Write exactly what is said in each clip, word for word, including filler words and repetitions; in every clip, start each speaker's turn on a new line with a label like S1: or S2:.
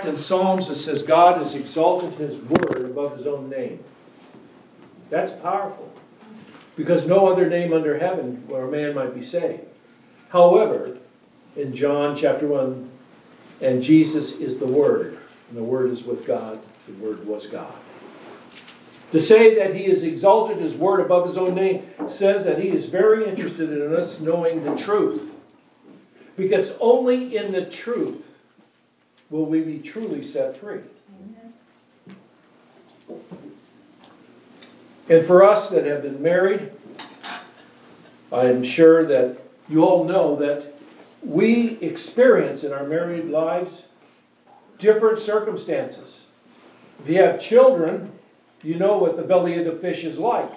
S1: in Psalms, it says God has exalted his word above his own name. That's powerful. Because no other name under heaven where a man might be saved. However, in John chapter one, and Jesus is the Word, and the Word is with God, the Word was God. To say that he has exalted his word above his own name says that he is very interested in us knowing the truth. Because only in the truth will we be truly set free. And for us that have been married, I am sure that you all know that we experience in our married lives different circumstances. If you have children, you know what the belly of the fish is like.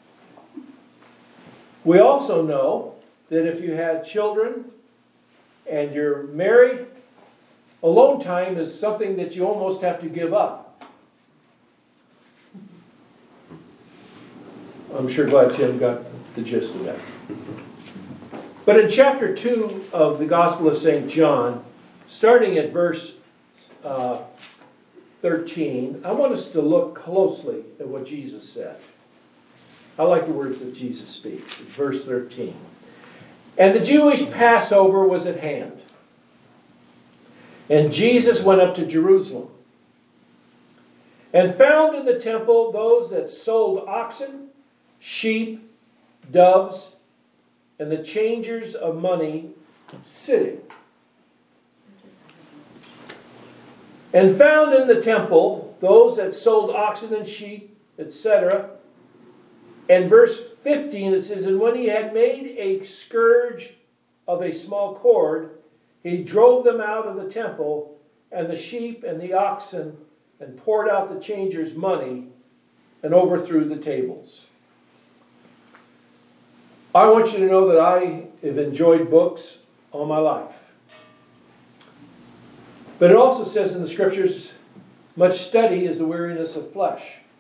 S1: We also know that if you had children and you're married, alone time is something that you almost have to give up. I'm sure glad Tim got the gist of that. But in chapter two of the Gospel of Saint John, starting at verse uh, thirteen, I want us to look closely at what Jesus said. I like the words that Jesus speaks. Verse thirteen. And the Jewish Passover was at hand. And Jesus went up to Jerusalem. And found in the temple those that sold oxen, sheep, doves, and the changers of money sitting. And found in the temple those that sold oxen and sheep, et cetera. And verse fifteen, it says, and when he had made a scourge of a small cord, he drove them out of the temple, and the sheep and the oxen, and poured out the changers' money, and overthrew the tables. I want you to know that I have enjoyed books all my life. But it also says in the scriptures, much study is the weariness of flesh.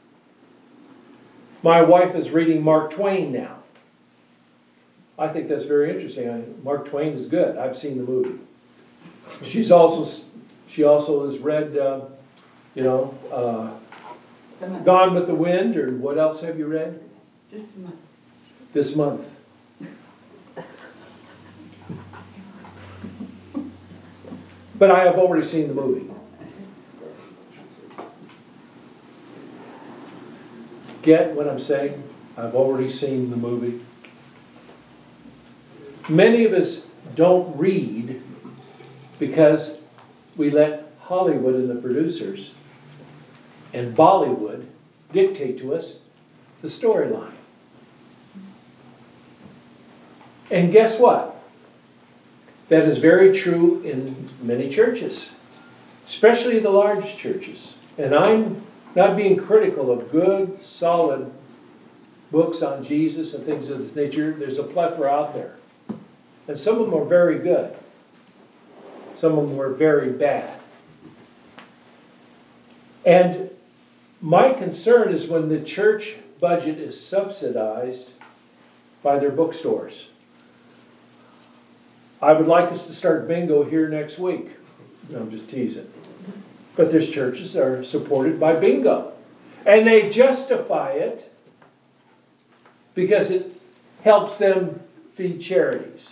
S1: My wife is reading Mark Twain now. I think that's very interesting. I, Mark Twain is good. I've seen the movie. She's also she also has read, uh, you know, uh, Gone with the Wind, or what else have you read?
S2: This month.
S1: This month. But I have already seen the movie. Get what I'm saying? I've already seen the movie. Many of us don't read because we let Hollywood and the producers and Bollywood dictate to us the storyline. And guess what? That is very true in many churches, especially the large churches. And I'm not being critical of good, solid books on Jesus and things of this nature. There's a plethora out there. And some of them are very good. Some of them are very bad. And my concern is when the church budget is subsidized by their bookstores. I would like us to start bingo here next week. No, I'm just teasing. But there's churches that are supported by bingo. And they justify it because it helps them feed charities.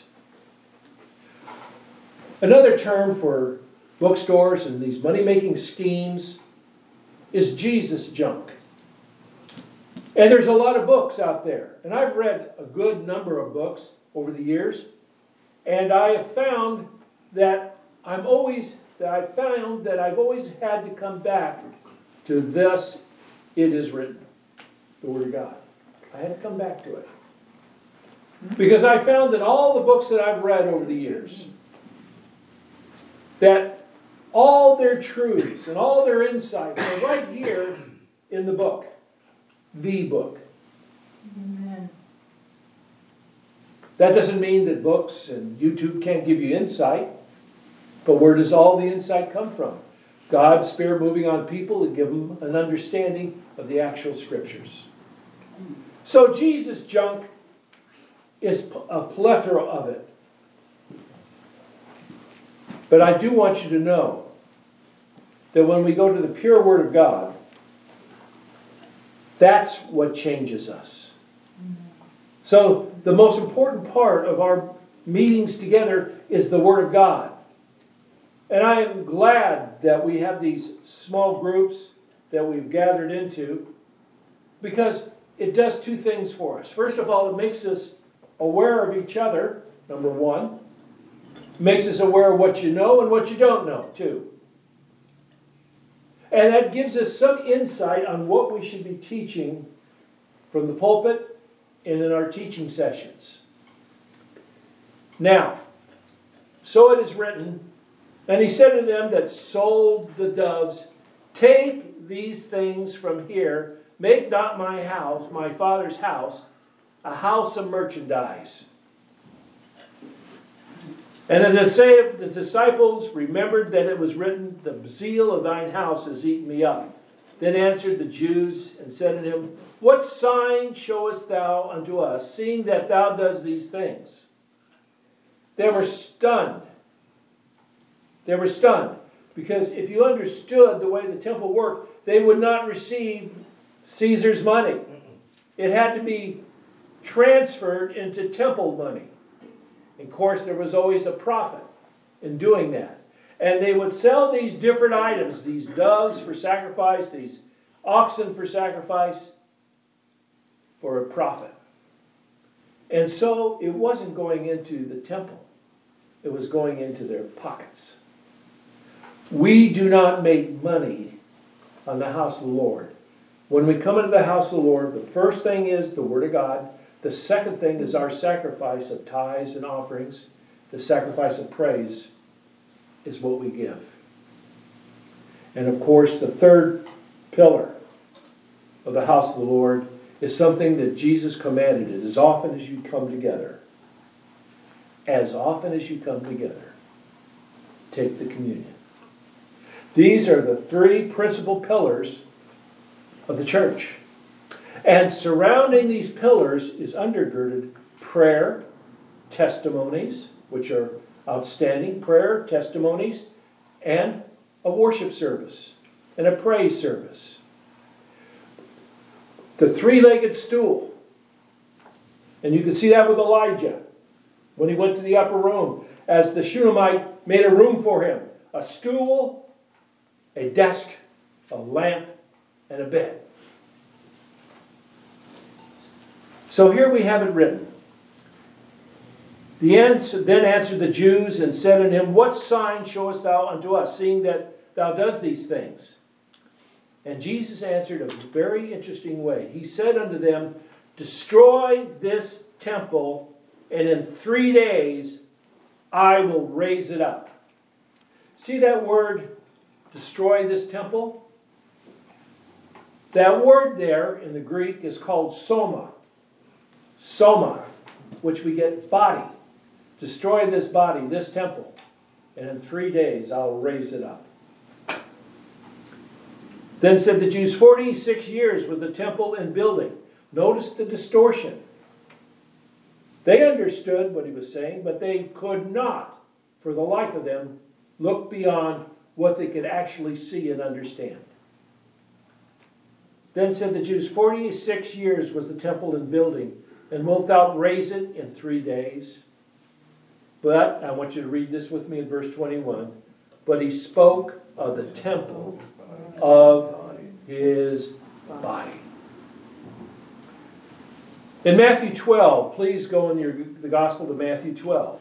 S1: Another term for bookstores and these money-making schemes is Jesus junk. And there's a lot of books out there. And I've read a good number of books over the years. And I have found that I'm always, that I found that I've always had to come back to this, it is written, the Word of God. I had to come back to it. Because I found that all the books that I've read over the years, that all their truths and all their insights are right here in the book. The book.
S2: Amen.
S1: That doesn't mean that books and YouTube can't give you insight. But where does all the insight come from? God's Spirit moving on people to give them an understanding of the actual Scriptures. So Jesus junk is a plethora of it. But I do want you to know that when we go to the pure Word of God, that's what changes us. So the most important part of our meetings together is the Word of God. And I am glad that we have these small groups that we've gathered into, because it does two things for us. First of all, it makes us aware of each other, number one. It makes us aware of what you know and what you don't know, too. And that gives us some insight on what we should be teaching from the pulpit and in our teaching sessions. Now, so it is written, and he said to them that sold the doves, take these things from here, make not my house, my Father's house, a house of merchandise. And as the disciples remembered that it was written, the zeal of thine house has eaten me up. Then answered the Jews and said unto him, what sign showest thou unto us, seeing that thou doest these things? They were stunned. They were stunned. Because if you understood the way the temple worked, they would not receive Caesar's money. It had to be transferred into temple money. Of course, there was always a profit in doing that. And they would sell these different items, these doves for sacrifice, these oxen for sacrifice, for a profit. And so it wasn't going into the temple. It was going into their pockets. We do not make money on the house of the Lord. When we come into the house of the Lord, the first thing is the Word of God. The second thing is our sacrifice of tithes and offerings. The sacrifice of praise is what we give. And of course, the third pillar of the house of the Lord is something that Jesus commanded it. As often as you come together, as often as you come together, take the communion. These are the three principal pillars of the church. And surrounding these pillars is undergirded prayer, testimonies, which are outstanding, prayer, testimonies, and a worship service, and a praise service. The three-legged stool. And you can see that with Elijah when he went to the upper room, as the Shunammite made a room for him. A stool, a desk, a lamp, and a bed. So here we have it written. The answer, then answered the Jews and said unto him, what sign showest thou unto us, seeing that thou dost these things? And Jesus answered a very interesting way. He said unto them, destroy this temple, and in three days I will raise it up. See that word, destroy this temple? That word there in the Greek is called soma. Soma, which we get body. Destroy this body, this temple, and in three days I'll raise it up. Then said the Jews, forty-six years was the temple in building. Notice the distortion. They understood what he was saying, but they could not, for the life of them, look beyond what they could actually see and understand. Then said the Jews, forty-six years was the temple in building, and wilt thou raise it in three days? But, I want you to read this with me in verse twenty-one. But he spoke of the temple of his body. In Matthew twelve, please go in your, the Gospel to Matthew twelve.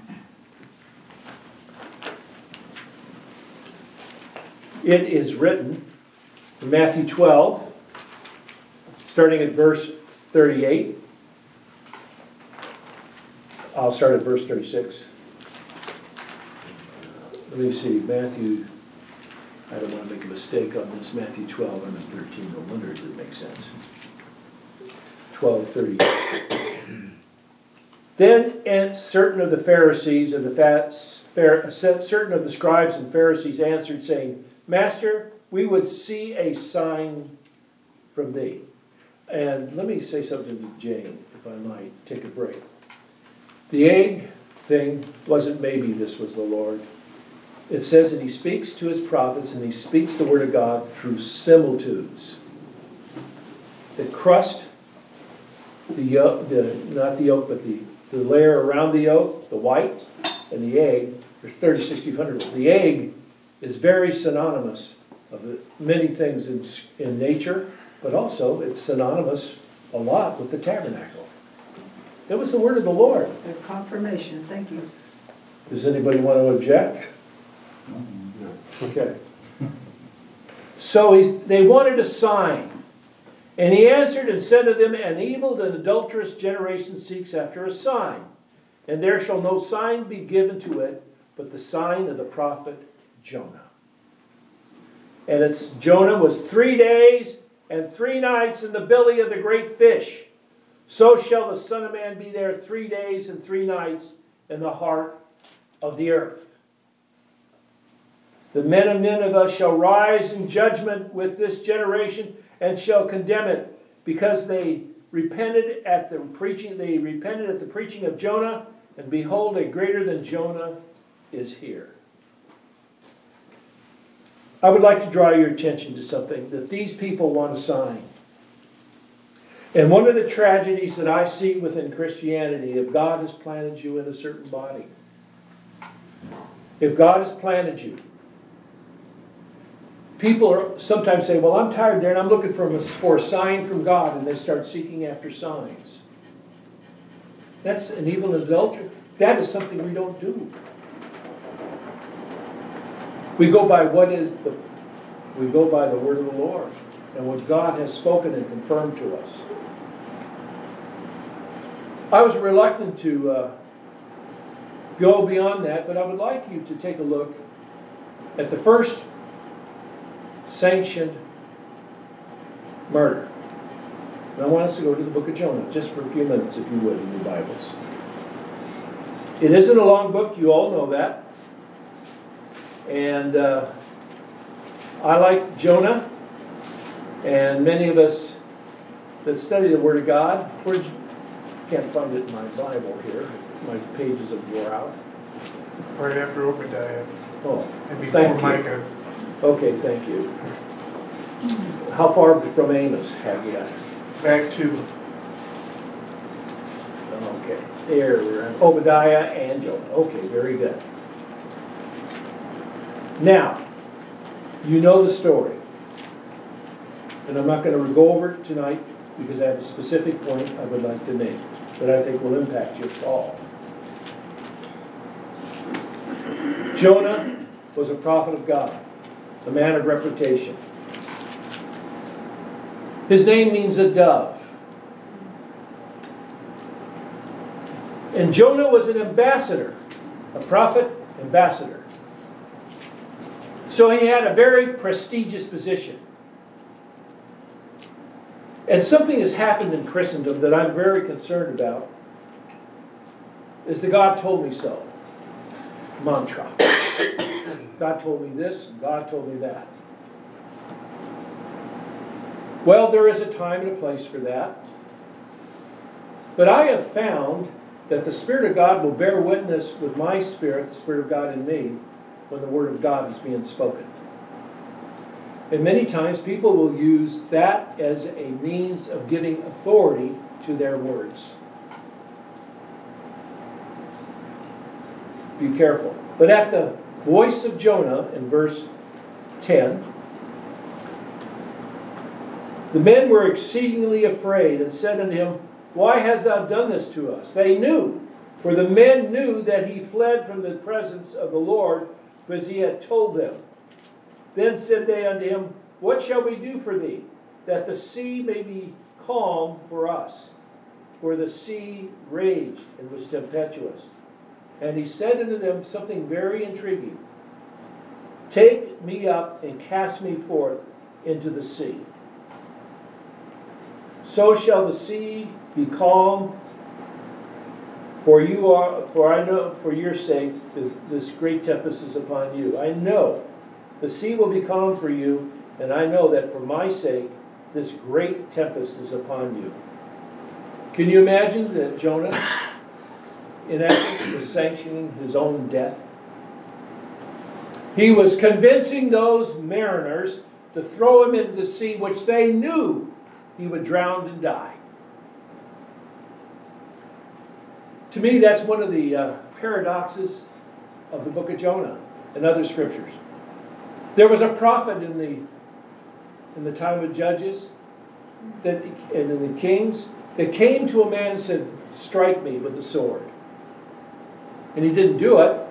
S1: It is written in Matthew twelve, starting at verse thirty-eight. I'll start at verse thirty-six. Let me see, Matthew, I don't want to make a mistake on this. Matthew twelve, I'm at thirteen, no wonder it didn't make sense. twelve thirty. Then and certain of the Pharisees and the fat, certain of the scribes and Pharisees answered, saying, Master, we would see a sign from thee. And let me say something to Jane, if I might take a break. The egg thing wasn't maybe this was the Lord. it says that he speaks to his prophets and he speaks the word of God through similitudes. The crust, the yolk, the, not the yolk, but the, the layer around the yolk, the white, and the egg, there's thirty, sixty, one hundred. The egg is very synonymous of many things in, in nature, but also it's synonymous a lot with the tabernacle. It was the word of the Lord.
S2: There's confirmation, thank you.
S1: Does anybody want to object? Okay. So he's, they wanted a sign. And he answered and said to them, an evil and adulterous generation seeks after a sign. And there shall no sign be given to it, but the sign of the prophet Jonah. And it's Jonah was three days and three nights in the belly of the great fish. So shall the Son of Man be there three days and three nights in the heart of the earth. The men of Nineveh shall rise in judgment with this generation and shall condemn it, because they repented at the preaching. They repented at the preaching of Jonah, and behold, a greater than Jonah is here. I would like to draw your attention to something, that these people want a sign. And one of the tragedies that I see within Christianity, if God has planted you in a certain body, if God has planted you, people are, sometimes say, well, I'm tired there and I'm looking for a, for a sign from God, and they start seeking after signs. That's an evil adultery. That is something we don't do. We go by what is the, we go by the word of the Lord and what God has spoken and confirmed to us. I was reluctant to uh, go beyond that, but I would like you to take a look at the first sanctioned murder. And I want us to go to the book of Jonah just for a few minutes, if you would, in your Bibles. It isn't a long book, you all know that. And uh, I like Jonah, and many of us that study the Word of God, where's, can't find it in my Bible here, my pages have wore out.
S3: Right after Obadiah.
S1: Oh,
S3: And before
S1: thank you.
S3: Micah.
S1: Okay, thank you. How far from Amos have you?
S3: Back to
S1: Okay, there we're at Obadiah and Jonah. Okay, very good. Now, you know the story. And I'm not going to go over it tonight because I have a specific point I would like to make that I think will impact you all. Jonah was a prophet of God, a man of reputation. His name means a dove. And Jonah was an ambassador, a prophet ambassador. So he had a very prestigious position. And something has happened in Christendom that I'm very concerned about, is the God told me so mantra. God told me this, and God told me that. Well, there is a time and a place for that. But I have found that the Spirit of God will bear witness with my spirit, the Spirit of God in me, when the Word of God is being spoken. And many times people will use that as a means of giving authority to their words. Be careful. But at the voice of Jonah in verse ten, the men were exceedingly afraid and said unto him, why hast thou done this to us? They knew, for the men knew that he fled from the presence of the Lord, because he had told them. Then said they unto him, what shall we do for thee, that the sea may be calm for us? For the sea raged and was tempestuous. And he said unto them something very intriguing. Take me up and cast me forth into the sea. So shall the sea be calm, for you are, for I know, for your sake, this, this great tempest is upon you. I know the sea will be calm for you, and I know that for my sake, this great tempest is upon you. Can you imagine that Jonah, in essence, was sanctioning his own death? He was convincing those mariners to throw him into the sea, which they knew he would drown and die. To me, that's one of the uh, paradoxes of the book of Jonah and other scriptures. There was a prophet in the in the time of Judges that, and in the Kings that came to a man and said, "Strike me with the sword." And he didn't do it.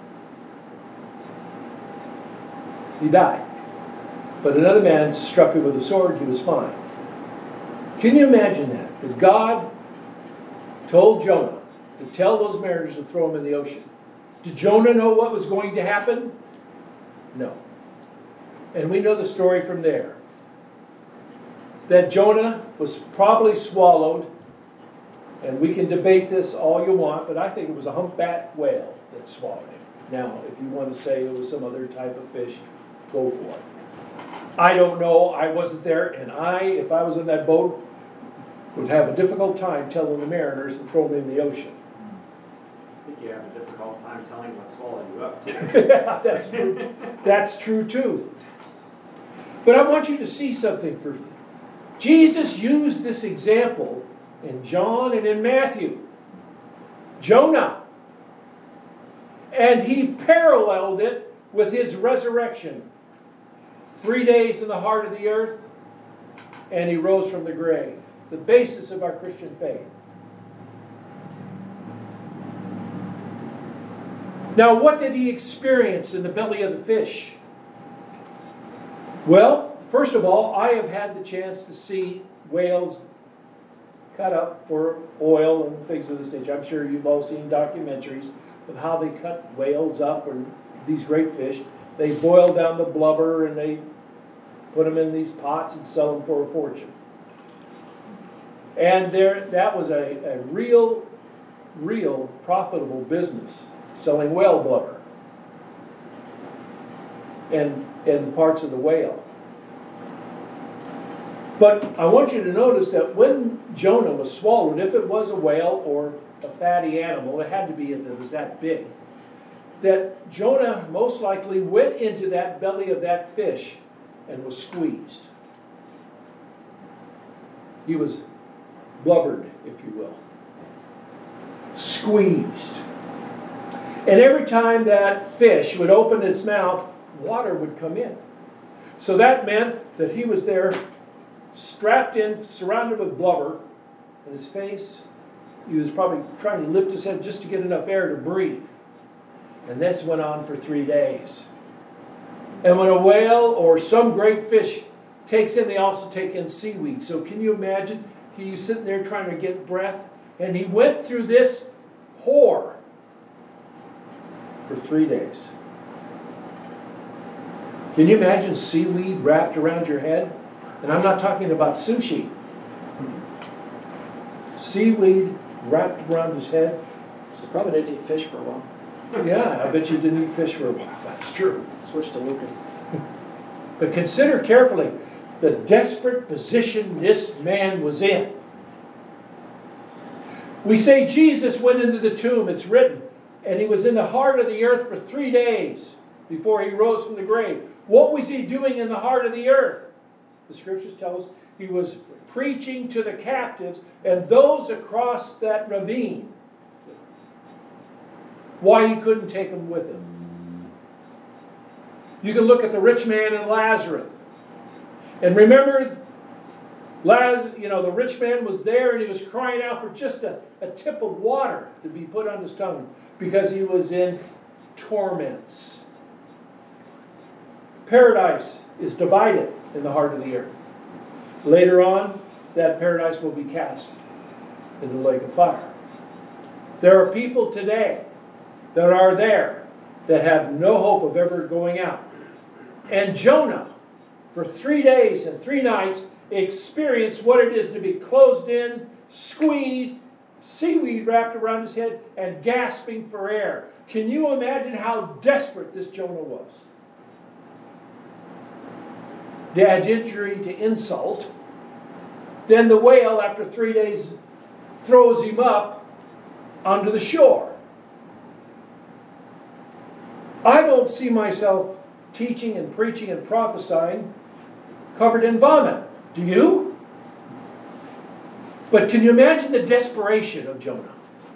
S1: He died. But another man struck him with a sword, he was fine. Can you imagine that? That God told Jonah to tell those mariners to throw him in the ocean. Did Jonah know what was going to happen? No. And we know the story from there. That Jonah was probably swallowed, and we can debate this all you want, but I think it was a humpback whale that swallowed him. Now, if you want to say it was some other type of fish, go for it. I don't know. I wasn't there, and I, if I was in that boat, would have a difficult time telling the mariners to throw me in the ocean.
S4: I think you have a difficult time telling what swallowed you up, too.
S1: Yeah, that's true. That's true, too. But I want you to see something for Jesus used this example in John and in Matthew. Jonah. And he paralleled it with his resurrection. Three days in the heart of the earth, and he rose from the grave. The basis of our Christian faith. Now, what did he experience in the belly of the fish? Well, first of all, I have had the chance to see whales cut up for oil and things of this nature. I'm sure you've all seen documentaries of how they cut whales up, or these great fish. They boil down the blubber and they put them in these pots and sell them for a fortune. And there, that was a, a real, real profitable business, selling whale blubber and, and parts of the whale. But I want you to notice that when Jonah was swallowed, if it was a whale or a fatty animal, it had to be if it was that big, that Jonah most likely went into that belly of that fish and was squeezed. He was blubbered, if you will. Squeezed. And every time that fish would open its mouth, water would come in. So that meant that he was there, strapped in, surrounded with blubber, and his face, he was probably trying to lift his head just to get enough air to breathe. And this went on for three days. And when a whale or some great fish takes in, they also take in seaweed. So can you imagine? He's sitting there trying to get breath, and he went through this whore for three days. Can you imagine seaweed wrapped around your head? And I'm not talking about sushi. Seaweed wrapped around his head.
S5: You probably didn't eat fish for a while.
S1: Yeah, I bet you didn't eat fish for a while. That's true.
S5: Switch to locusts.
S1: But consider carefully the desperate position this man was in. We say Jesus went into the tomb, it's written, and he was in the heart of the earth for three days before he rose from the grave. What was he doing in the heart of the earth? The scriptures tell us he was preaching to the captives and those across that ravine. Why he couldn't take them with him. You can look at the rich man and Lazarus. And remember, Laz, you know, the rich man was there and he was crying out for just a, a tip of water to be put on his tongue because he was in torments. Paradise is divided in the heart of the earth. Later on, that paradise will be cast into the lake of fire. There are people today that are there that have no hope of ever going out. And Jonah, for three days and three nights, experienced what it is to be closed in, squeezed, seaweed wrapped around his head, and gasping for air. Can you imagine how desperate this Jonah was? To add injury to insult, then the whale, after three days, throws him up onto the shore. I don't see myself teaching and preaching and prophesying covered in vomit. Do you? But can you imagine the desperation of Jonah?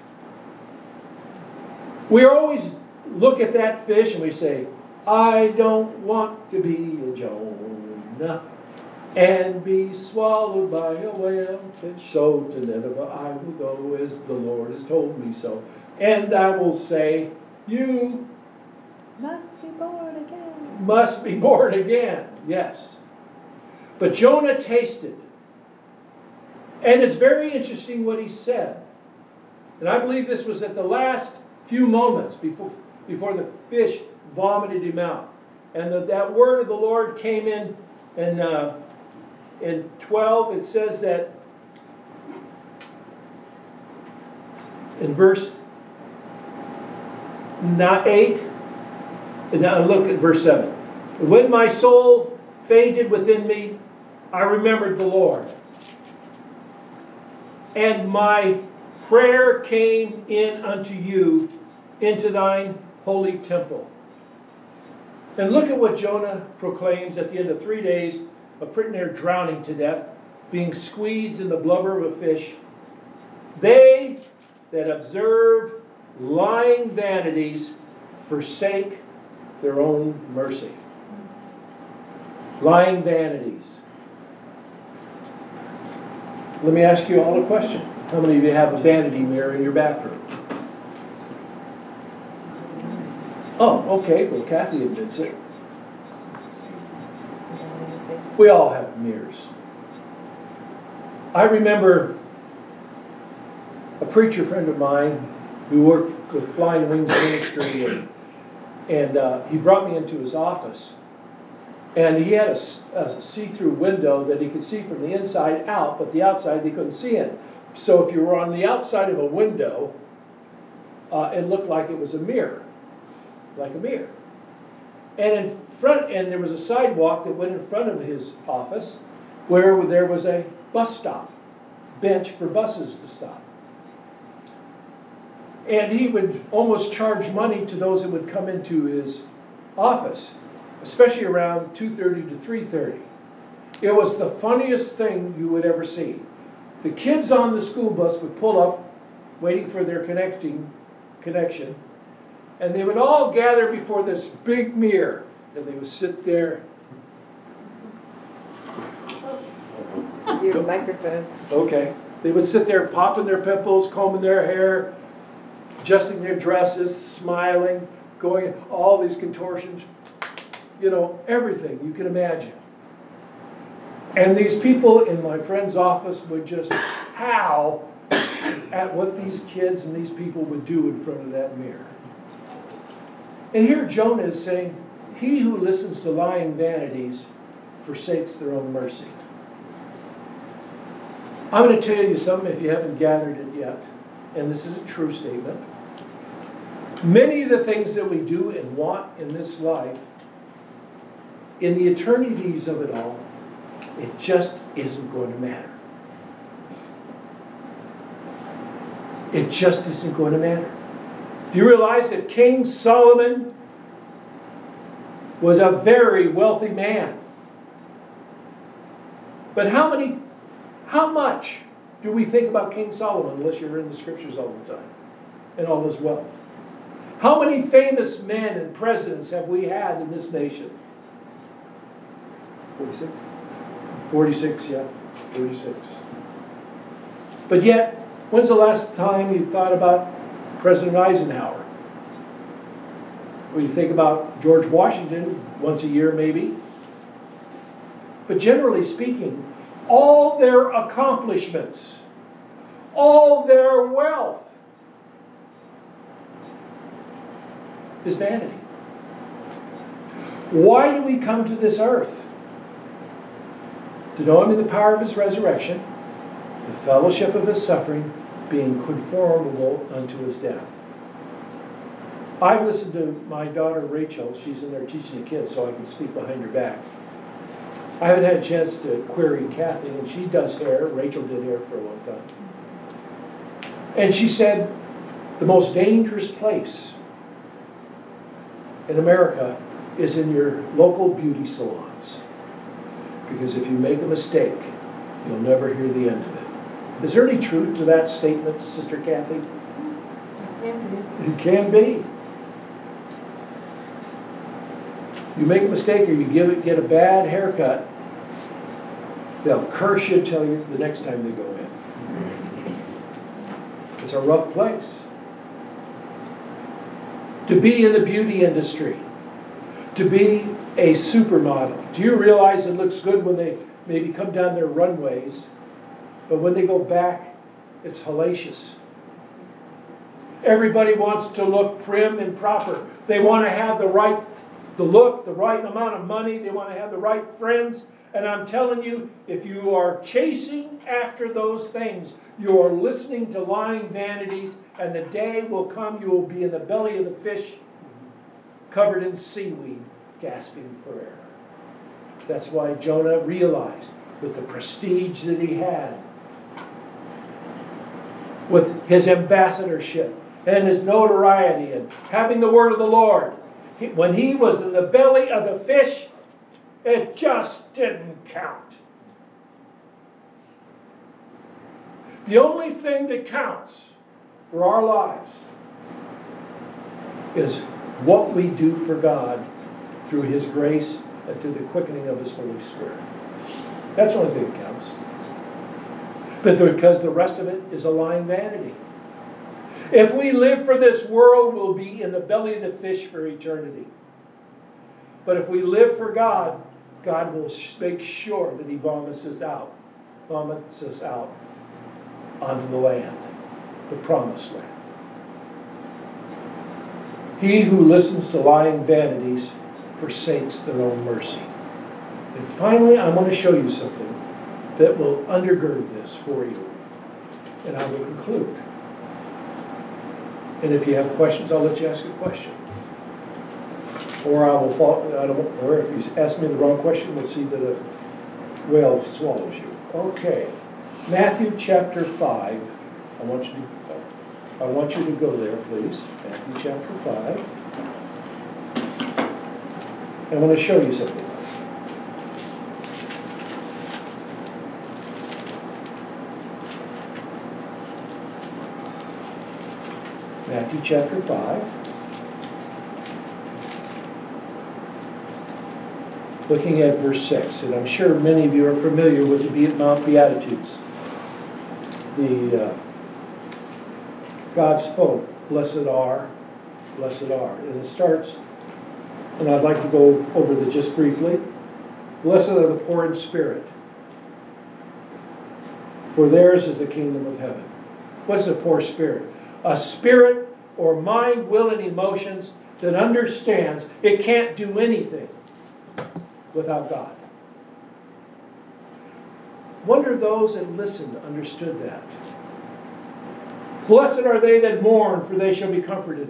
S1: We always look at that fish and we say, I don't want to be a Jonah and be swallowed by a whale. So to Nineveh I will go as the Lord has told me so. And I will say, you
S6: Must be born again.
S1: must be born again. Yes. But Jonah tasted. And it's very interesting what he said. And I believe this was at the last few moments before, before the fish vomited him out. And the, that word of the Lord came in, and uh, in twelve it says that, in verse not eight, and now look at verse seven. When my soul fainted within me, I remembered the Lord. And my prayer came in unto you into thine holy temple. And look at what Jonah proclaims at the end of three days of pretty near drowning to death, being squeezed in the blubber of a fish. They that observe lying vanities forsake their own mercy. Lying vanities. Let me ask you all a question. How many of you have a vanity mirror in your bathroom? Oh, okay. Well, Kathy admits it. We all have mirrors. I remember a preacher friend of mine who worked with Flying Wings Ministry, and, and uh, he brought me into his office. And he had a, a see-through window that he could see from the inside out, but the outside they couldn't see in. So if you were on the outside of a window, uh, it looked like it was a mirror, like a mirror. And in front, and there was a sidewalk that went in front of his office, where there was a bus stop, bench for buses to stop. And he would almost charge money to those that would come into his office, especially around two thirty to three thirty. It was the funniest thing you would ever see. The kids on the school bus would pull up, waiting for their connecting connection, and they would all gather before this big mirror, and they would sit there.
S6: Your microphone is.
S1: Okay. They would sit there popping their pimples, combing their hair, adjusting their dresses, smiling, going all these contortions. You know, everything you can imagine. And these people in my friend's office would just howl at what these kids and these people would do in front of that mirror. And here Jonah is saying, he who listens to lying vanities forsakes their own mercy. I'm going to tell you something if you haven't gathered it yet, and this is a true statement. Many of the things that we do and want in this life, in the eternities of it all, it just isn't going to matter. It just isn't going to matter. Do you realize that King Solomon was a very wealthy man? But how many, how much do we think about King Solomon unless you're in the scriptures all the time and all his wealth? How many famous men and presidents have we had in this nation?
S5: Forty-six.
S1: forty-six, yeah, forty-six. But yet, when's the last time you thought about President Eisenhower? Well, you think about George Washington once a year, maybe. But generally speaking, all their accomplishments, all their wealth is vanity. Why do we come to this earth? To know him in the power of his resurrection, the fellowship of his suffering, being conformable unto his death. I've listened to my daughter Rachel. She's in there teaching the kids, so I can speak behind her back. I haven't had a chance to query Kathy, and she does hair. Rachel did hair for a long time. And she said, the most dangerous place in America is in your local beauty salons. Because if you make a mistake, you'll never hear the end of it. Is there any truth to that statement, Sister Kathy? It can be. You make a mistake or you give it, get a bad haircut, they'll curse you till you the next time they go in. It's a rough place. To be in the beauty industry, to be a supermodel. Do you realize it looks good when they maybe come down their runways, but when they go back, it's hellacious. Everybody wants to look prim and proper. They want to have the right the look, the right amount of money. They want to have the right friends. And I'm telling you, if you are chasing after those things, you are listening to lying vanities, and the day will come you will be in the belly of the fish, covered in seaweed, gasping for air. That's why Jonah realized, with the prestige that he had, with his ambassadorship and his notoriety and having the word of the Lord, he, when he was in the belly of the fish, it just didn't count. The only thing that counts for our lives is what we do for God through His grace and through the quickening of His Holy Spirit. That's the only thing that counts. But because the rest of it is a lying vanity. If we live for this world, we'll be in the belly of the fish for eternity. But if we live for God, God will make sure that He vomits us out, vomits us out onto the land, the promised land. He who listens to lying vanities forsakes their own mercy. And finally, I want to show you something that will undergird this for you. And I will conclude. And if you have questions, I'll let you ask a question. Or I will fall, I don't, or if you ask me the wrong question, we'll see that a whale swallows you. Okay. Matthew chapter five. I want you to I want you to go there, please. Matthew chapter five. I want to show you something. Matthew chapter five. Looking at verse six, and I'm sure many of you are familiar with the Mount Beatitudes. The uh, God spoke, blessed are, blessed are. And it starts, and I'd like to go over that just briefly. Blessed are the poor in spirit, for theirs is the kingdom of heaven. What's a poor spirit? A spirit or mind, will, and emotions that understands it can't do anything without God. Wonder those that listened understood that. Blessed are they that mourn, for they shall be comforted.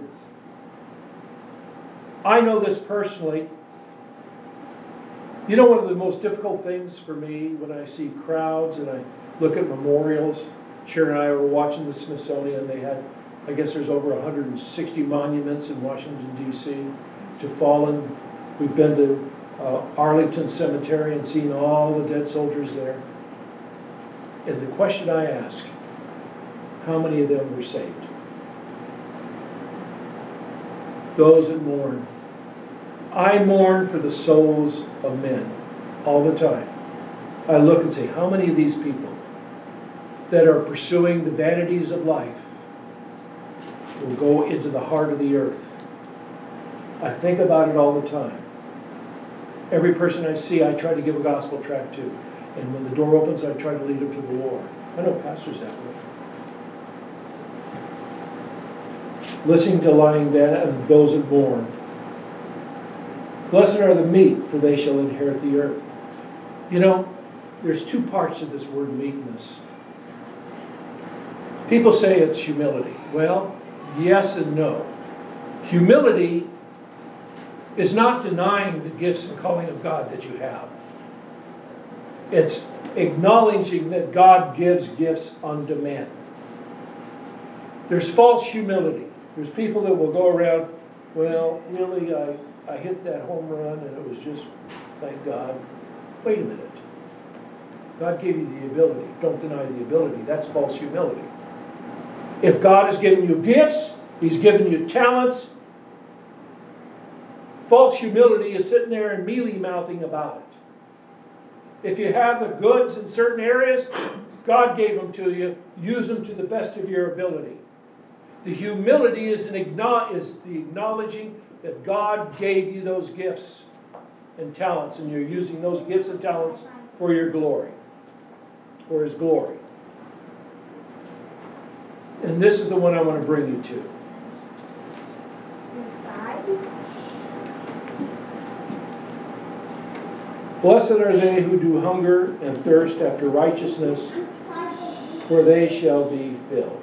S1: I know this personally. You know, one of the most difficult things for me when I see crowds and I look at memorials. Sharon and I were watching the Smithsonian. They had, I guess there's over one hundred sixty monuments in Washington, D C to fallen. We've been to uh, Arlington Cemetery and seen all the dead soldiers there. And the question I ask, how many of them were saved? Those that mourn. I mourn for the souls of men all the time. I look and say, how many of these people that are pursuing the vanities of life will go into the heart of the earth? I think about it all the time. Every person I see, I try to give a gospel tract to. And when the door opens, I try to lead them to the Lord. I know pastors that way. Listening to lying van and those that mourn. Blessed are the meek, for they shall inherit the earth. You know, there's two parts to this word meekness. People say it's humility. Well, yes and no. Humility is not denying the gifts and calling of God that you have. It's acknowledging that God gives gifts on demand. There's false humility. There's people that will go around well, really, I, I hit that home run and it was just, thank God. Wait a minute. God gave you the ability. Don't deny the ability. That's false humility. If God has given you gifts, He's given you talents, false humility is sitting there and mealy-mouthing about it. If you have the goods in certain areas, God gave them to you. Use them to the best of your ability. The humility is, an acknow- is the acknowledging that God gave you those gifts and talents, and you're using those gifts and talents for your glory, for His glory. And this is the one I want to bring you to. Blessed are they who do hunger and thirst after righteousness, for they shall be filled.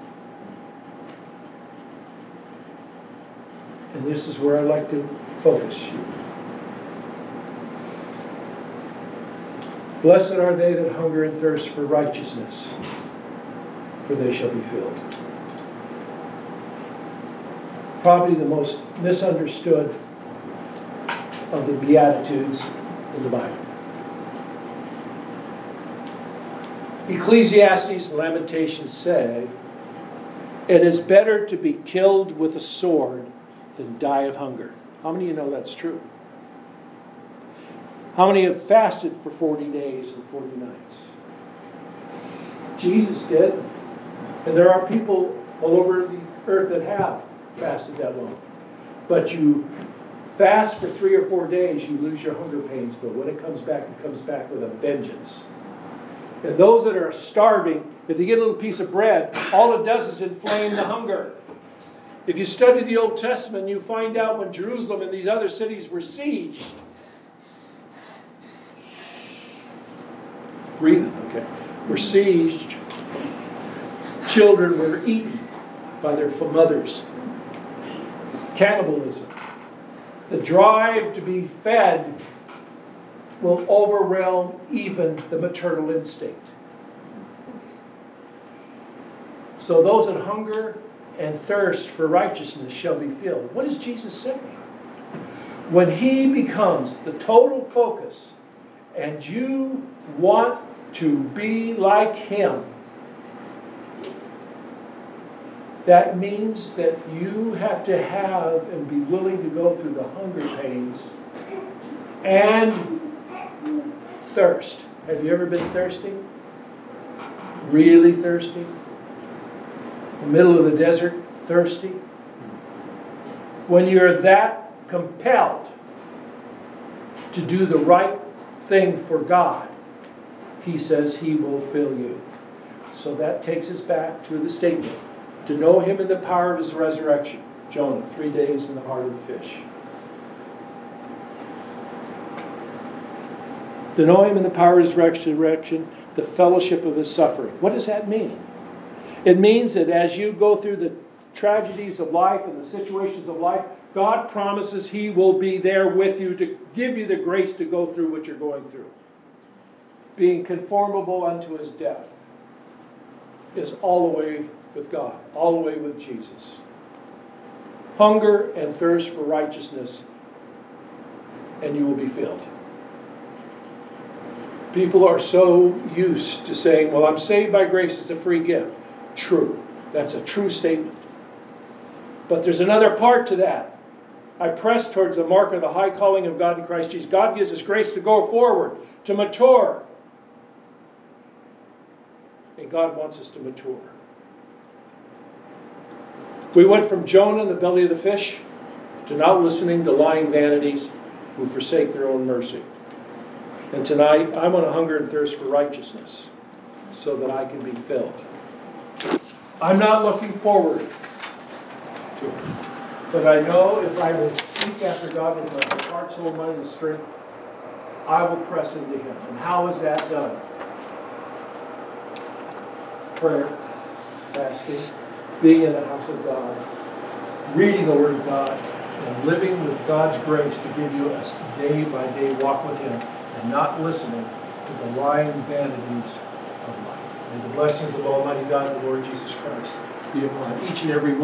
S1: And this is where I like to focus you. Blessed are they that hunger and thirst for righteousness, for they shall be filled. Probably the most misunderstood of the Beatitudes in the Bible. Ecclesiastes and Lamentations say, it is better to be killed with a sword than die of hunger. How many of you know that's true? How many have fasted for forty days and forty nights? Jesus did. And there are people all over the earth that have fasted that long. But you fast for three or four days, you lose your hunger pains. But when it comes back, it comes back with a vengeance. And those that are starving, if they get a little piece of bread, all it does is inflame the hunger. If you study the Old Testament, you find out when Jerusalem and these other cities were sieged. Breathing, okay. Were sieged. Children were eaten by their mothers. Cannibalism. The drive to be fed will overwhelm even the maternal instinct. So those that hunger and thirst for righteousness shall be filled. What is Jesus saying? When He becomes the total focus and you want to be like Him, that means that you have to have and be willing to go through the hunger pains and thirst. Have you ever been thirsty? Really thirsty? In the middle of the desert, thirsty? When you're that compelled to do the right thing for God, He says He will fill you. So that takes us back to the statement. To know Him in the power of His resurrection. Jonah, three days in the heart of the fish. To know Him in the power of His resurrection, the fellowship of His suffering. What does that mean? It means that as you go through the tragedies of life and the situations of life, God promises He will be there with you to give you the grace to go through what you're going through. Being conformable unto His death is all the way with God, all the way with Jesus. Hunger and thirst for righteousness, and you will be filled. People are so used to saying, well, I'm saved by grace, it's a free gift. True. That's a true statement. But there's another part to that. I press towards the mark of the high calling of God in Christ Jesus. God gives us grace to go forward, to mature. And God wants us to mature. We went from Jonah in the belly of the fish to not listening to lying vanities who forsake their own mercy. And tonight, I want to hunger and thirst for righteousness so that I can be filled. I'm not looking forward to it. But I know if I will seek after God with my heart, soul, mind, and strength, I will press into Him. And how is that done? Prayer, fasting, being in the house of God, reading the Word of God, and living with God's grace to give you a day-by-day walk with Him, and not listening to the lying vanities of life. May the blessings of Almighty God, the Lord Jesus Christ, be upon each and every one.